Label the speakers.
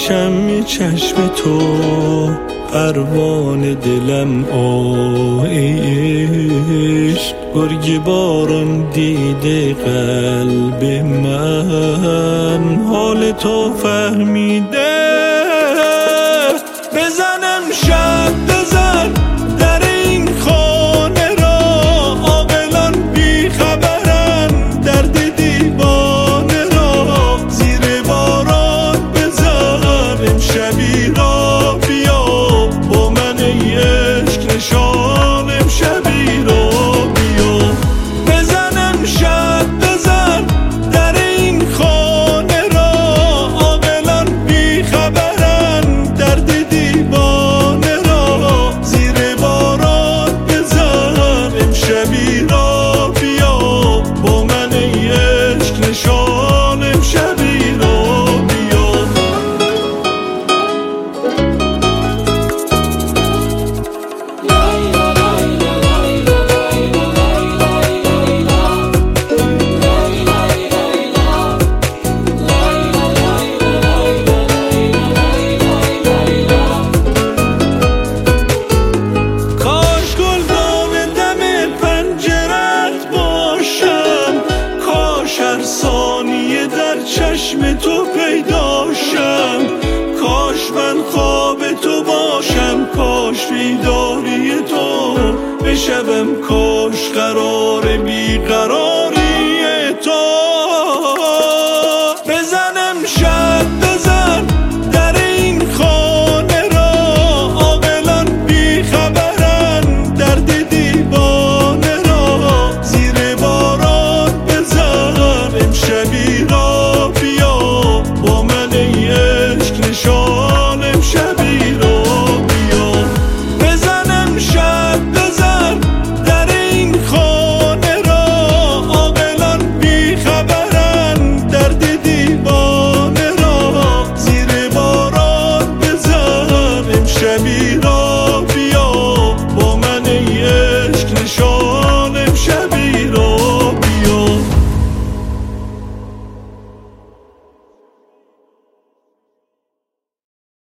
Speaker 1: شمی چشم تو پروانه دلم عشق گرگ باران دیده قلب من حال تو فهمیده بزنم شب بزن در این خانه را عاقلان بی خبرن درد دیوانه را زیر باران بزن امشبی را بیا با من ای عشق نشان امشبی را بیا بزنم شب بزن در این خانه را عاقلان بی خبرن درد دیوانه را زیر باران بزن امشبی را بیا با من ای عشق نشان امشبی را بیا کاش گلدان دم پنجرت باشم کاش هر ثانیه در چشم تو پیداشم کاش من خواب تو باشم کاش بیداری تو بشوم